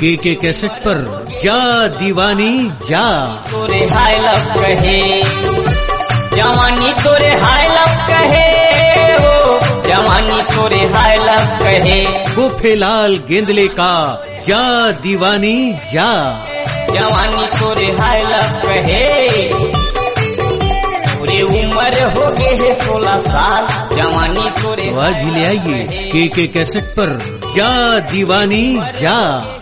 के कैसेट पर जा दीवानी जा। तोरे हाय लव कहे जवानी, तोरे हाय लव कहे हो जवानी, तोरे हाय लव कहे। गोफेलाल गेंदले का जा दीवानी जा। जवानी तोरे हाय लव कहे, तोरे उम्र हो गए है 16 साल। जवानी तोरे आज ही ले आइए के कैसेट पर जा दीवानी जा।